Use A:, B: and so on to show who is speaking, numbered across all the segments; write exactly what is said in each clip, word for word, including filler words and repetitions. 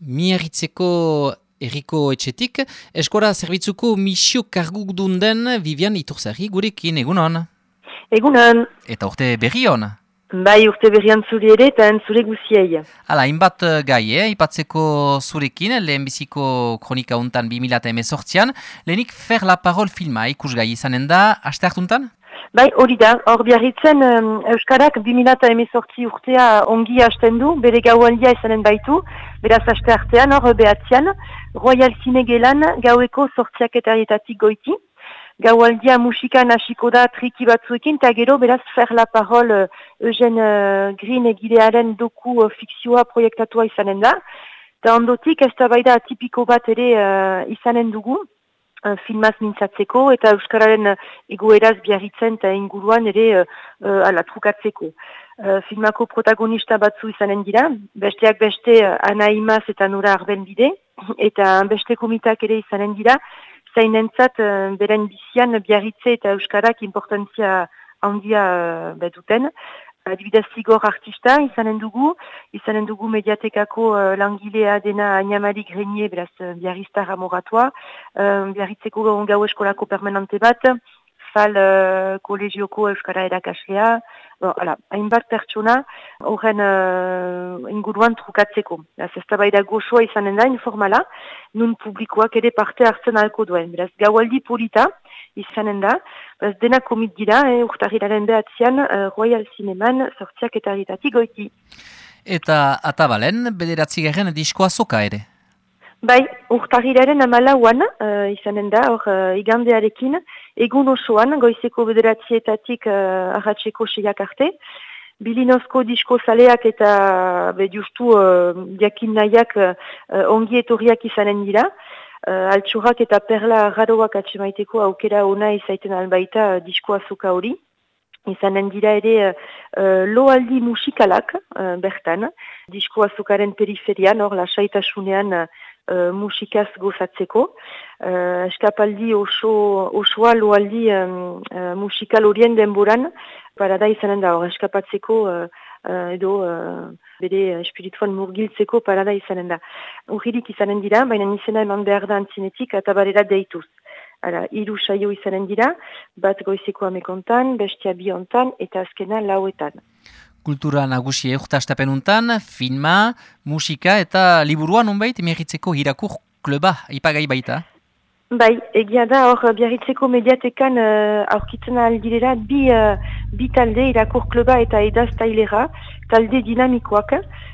A: Miarritzeko Herriko etxetik, eskora zerbitzuko misio kargudun den Vivian Iturzari gurekin, egunon?
B: Egunon.
A: Eta urte berri hon?
B: Bai, urte berrian zuri ere eta zure guziei.
A: Hala, hainbat gai, eh? Ipatzeko zurekin, lehenbiziko kronika untan bi mila hemezortzian, lehenik Fer la Parole filma ikusgai izanen da, aste hartuntan?
B: Bai, hori da, hor biarritzen um, Euskarak bi mila hemezortzi urtea ongi hasten du, bere gaualdia izanen baitu, beraz aste artean, hor behatzean, Royal Cinegelan gaueko sortziak eta arietatik goiti. Gaualdia musikan hasiko da triki batzuekin, eta gero beraz Fer la Parole Eugene uh, Green egilearen doku uh, fikzioa proiektatua izanen da. Eta ondotik ez da baida tipiko bat ere uh, izanen dugu, uh, filmaz mintzatzeko, eta Euskararen uh, egoeraz biarritzen eta inguruan ere uh, uh, ala trukatzeko. Uh, filmako protagonista batzu izanen dira, besteak beste uh, Ana Imaz eta Nora Arbenbide, eta beste komitak ere izanen dira, zainentzat uh, beren bizian biarritze eta Euskarak importantzia handia uh, beduten. Adibidez Zigor artista izanen dugu, izanen dugu mediatekako uh, langilea dena Agnamari Grenier, beraz uh, biarriztar amoratua, uh, biarritzeko gau eskolako permanente bat, Fal uh, kolegioko Euskara erakaslea, bon, ala, hainbat pertsona horren uh, inguruan trukatzeko. Ez ez da baida goxoa izanen da, informala, nun publikoak ere parte hartzen alko duen. Beraz, gaualdi polita izanen da, beraz, dena komit dira, eh, urtarrilaren behatzean, uh, Royal Cineman sortziak eta aritatik goiti.
A: Eta atabalen, bederatzi garen diskoa soka ere?
B: Bai, urtarrilaren amalauan uh, izanen da, hor uh, igandearekin, egun osoan, goizeko bederatzietatik uh, arratseko seiak arte. Bilinozko disko zaleak eta be, justu uh, diakin nahiak uh, ongi etorriak izanen dira. Uh, altsurak eta perla raroak atxemaiteko aukera ona izaiten albaita uh, disko azoka hori. Izanen dira ere uh, loaldi musikalak uh, bertan, disko azokaren periferian, hor lasaitasunean uh, Uh, musikaz gozatzeko. Uh, eskapaldi oso, osoa loaldi um, uh, musikal horien denboran, parada izanen da, hor eskapatzeko uh, uh, edo uh, bere espirituan murgiltzeko parada izanen da. Urririk izanen dira, baina izena eman behar da antzinetik eta barera deituz. Hala, hiru saio izanen dira, bat goizeko amekontan, bestia biontan eta azkena lauetan.
A: Kultura nagusia urtastapenuntan, filma, musika eta liburuan unbait, Miarritzeko Irakur Kluba, ipagai baita?
B: Bai, egia da, hor Biarritzeko mediatekan uh, aurkitzen aldirera bi, uh, bi talde Irakur Kluba eta edaz tailera, talde dinamikoak,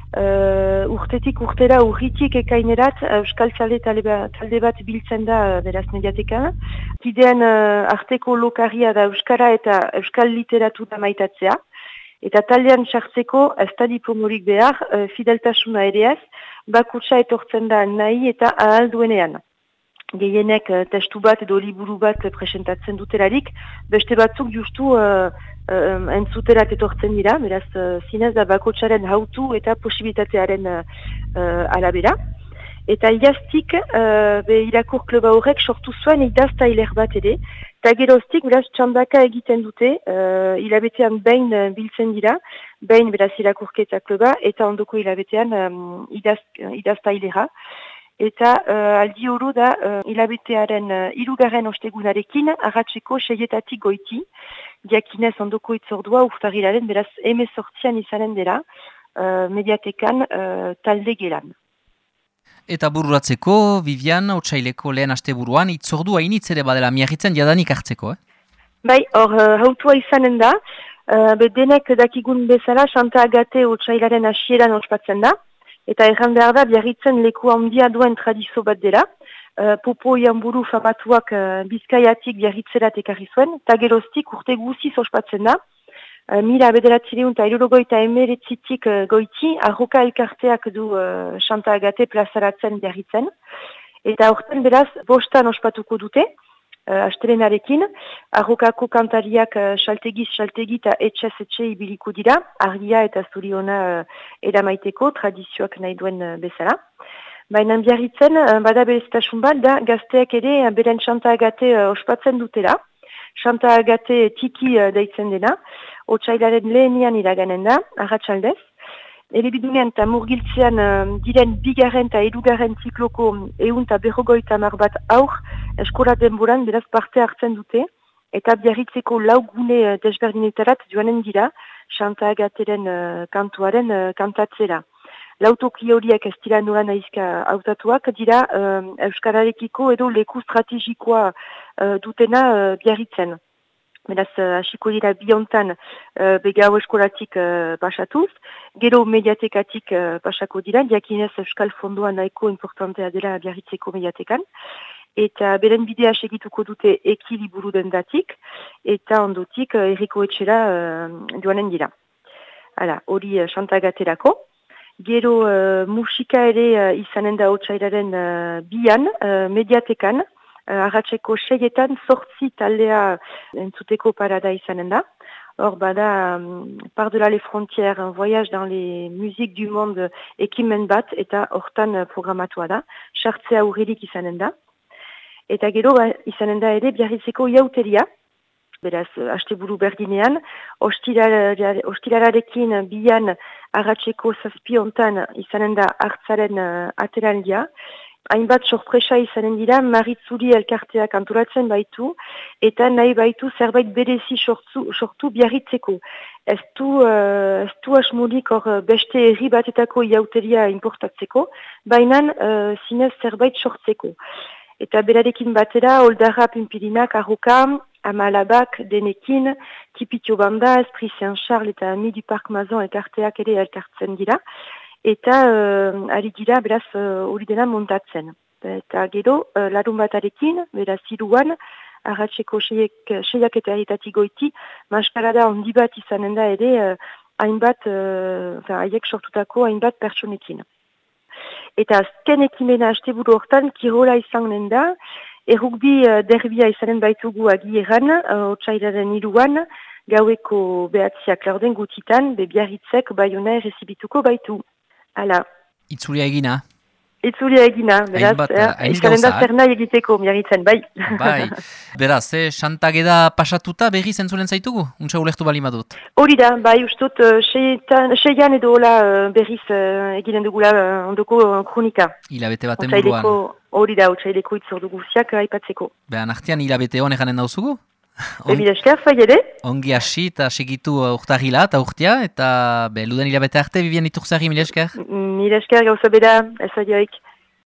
B: uh, urtetik urtera urritik ekainerat, Euskal Talde, talde bat biltzen da uh, beraz mediatekan. Kidean uh, arteko lokaria da Euskara eta Euskal literatura maitatzea. Eta taldean sartzeko ez da diplomorik behar, uh, fideltasuna ere ez, bakutsa etortzen da nahi eta ahal duenean. Gehienek uh, testu bat edo liburu bat presentatzen dutelarik, beste batzuk justu uh, uh, entzuterat etortzen dira, beraz uh, zinez da bakutsaren hautu eta posibilitatearen uh, uh, alabera. Eta idaztik, uh, be Irakur Kluba horrek sortu zuen idaztailer bat ere, eta geroztik, beraz, txandaka egiten dute, uh, hilabetean behin uh, biltzen dira, behin beraz Irakurketa Kluba, eta ondoko hilabetean um, idaz, idaztailera. Eta uh, aldi oro da, uh, hilabetearen uh, irugarren ostegunarekin, arratseko seietatik goiti, diakinez ondoko itzordua urtarrilaren, beraz, hemezortzian izanen dela, uh, mediatekan uh, talde gelan.
A: Eta bururatzeko, Vivian, otsaileko lehen asteburuan, itzordua initz ere badela Miarritzen jadanik hartzeko, eh?
B: Bai, hor, uh, hautua izanen da, uh, denek dakigun bezala, Santa Agate otsailaren hasieran ospatzen da, eta erran behar da, Biarritzen leku handia duen tradizo bat dela, uh, Popo Ianburu famatuak uh, Bizkaiatik Biarritzerat ekarri zuen, eta geroztik urte guziz ospatzen da, Uh, mila bederatzireun eta irurogoita emeretzitik uh, goiti, arroka elkarteak du uh, Santa Agate plazaratzen Biarritzen. Eta horten beraz, bostan ospatuko dute, uh, astelenarekin, arrokako kantariak uh, saltegiz, saltegi eta etxez etxe ibiliko dira, argia eta zuriona uh, eramaiteko, tradizioak nahi duen uh, bezala. Baina Biarritzen, uh, bada berezitasun bat, da gazteak ere uh, beren Santa Agate uh, ospatzen dutela, Santa Agate tiki uh, deitzen dena, otsailaren lehenian iraganen da, arratsaldez, elebidunean eta murgiltzean uh, diren bigarren eta edugarren zikloko eun eta berrogoita mar bat aur eskola denboran beraz parte hartzen dute, eta Biarritzeko lau gune desberdinetarat joanen dira, Santa Agateren uh, kantuaren uh, kantatzera. Lautoki horiek ez dira nola nahizka hautatuak dira uh, Euskararekiko edo leku strategikoa uh, dutena uh, Biarritzen. Beraz, hasiko dira biontan uh, begau eskolatik uh, pasatuz, gero mediatekatik uh, pasako dira, diakinez Euskal Fondoa nahiko importantea dela Biarritzeko mediatekan, eta beren bidea segituko dute ekiliburu dendatik, eta ondotik uh, erriko etxera uh, joanen dira. Hala, hori uh, Santagaterako. Gero uh, musika ere uh, izanen da otsairaren uh, bian, uh, mediatekan, uh, arratseko seietan sortzi taldea entzuteko parada izanen da. Hor bada, um, par-delà les frontières, un voyage dans les musiques du monde ekimen bat, eta hortan uh, programatua da, sartzea aurrelik izanen da. Eta gero ba, izanen da ere Biarritzeko jauteria, beraz, asteburu berdinean, ostirararekin bian arratseko zazpiontan izanen da hartzaren uh, ateraldia. Hainbat sorpresa izanen dira, Maritzuli elkarteak antolatzen baitu, eta nahi baitu zerbait berezi sortu, sortu Biarritzeko. Ez du, uh, ez du asmodik hor beste herri batetako jauteria importatzeko, baina uh, zinez zerbait sortzeko. Eta berarekin batera, Oldarra, Pimpirinak, Arroka, Amalabak, Denekin, Tipitio Banda, Esprit Saint-Charles eta Ami du Parc Mazon elkarteak ere elkartzen dira. Eta uh, ari dira, beraz, hori uh, dena montatzen. Eta gero, uh, larun batarekin, beraz, iruan, arratseko seiak eta eritatik goiti, maskarada handi bat izanen da ere, uh, hainbat, uh, haiek sortutako hainbat pertsonekin. Eta azken ekimena asteburu hortan, kirola izanen da, errugbi uh, derbia izanen baitugu agieran, uh, otsairaren iruan, gaueko behatziak laurden gutitan, be Biarritzek Baiona errezibituko baitu. Hala.
A: Itzulia egina?
B: Itzulia egina, beraz, izanen da zer nahi egiteko Biarritzen, bai.
A: Bai, beraz, eh, Santageda pasatuta berri zentzulen zaitugu? Untsa ulektu bali madut?
B: Hori da, bai, ustot, uh, seian edo hola uh, berriz uh, eginen dugula uh, ondoko uh, kronika.
A: Hilabete baten buruan.
B: Hori da, otsaileko itzordu guziak uh, aipatzeko.
A: Behan artean hilabete hon eganen dauzugu?
B: On... Ebi esker, fai ere?
A: Ongi hasi eta segitu urtarrila eta urtia, eta be, luden hilabete arte, Vivian Iturzari, mila esker?
B: Mila esker, gauza bera, ez adioik.